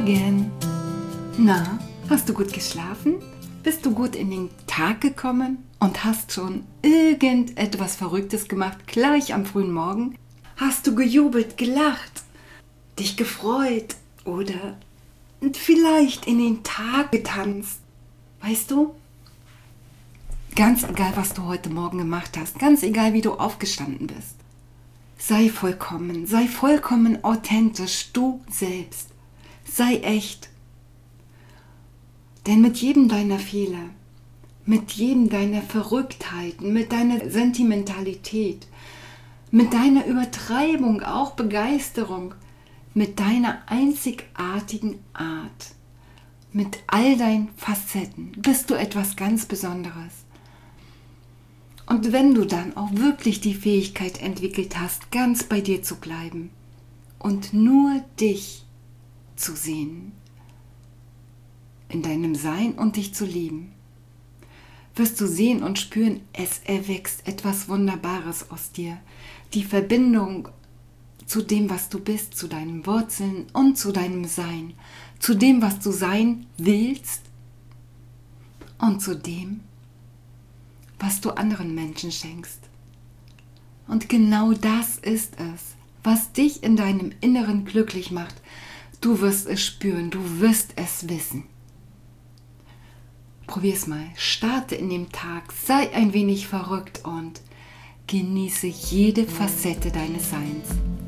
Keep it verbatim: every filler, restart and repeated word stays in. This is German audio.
Morgen! Na, hast du gut geschlafen? Bist du gut in den Tag gekommen und hast schon irgendetwas Verrücktes gemacht, gleich am frühen Morgen? Hast du gejubelt, gelacht, dich gefreut oder vielleicht in den Tag getanzt? Weißt du, ganz egal, was du heute Morgen gemacht hast, ganz egal, wie du aufgestanden bist, sei vollkommen, sei vollkommen authentisch, du selbst. Sei echt. Denn mit jedem deiner Fehler, mit jedem deiner Verrücktheiten, mit deiner Sentimentalität, mit deiner Übertreibung, auch Begeisterung, mit deiner einzigartigen Art, mit all deinen Facetten, bist du etwas ganz Besonderes. Und wenn du dann auch wirklich die Fähigkeit entwickelt hast, ganz bei dir zu bleiben und nur dich zu sehen, in deinem Sein und dich zu lieben, wirst du sehen und spüren, es erwächst etwas Wunderbares aus dir. Die Verbindung zu dem, was du bist, zu deinen Wurzeln und zu deinem Sein, zu dem, was du sein willst und zu dem, was du anderen Menschen schenkst. Und genau das ist es, was dich in deinem Inneren glücklich macht. Du wirst es spüren, du wirst es wissen. Probier's mal, starte in dem Tag, sei ein wenig verrückt und genieße jede Facette deines Seins.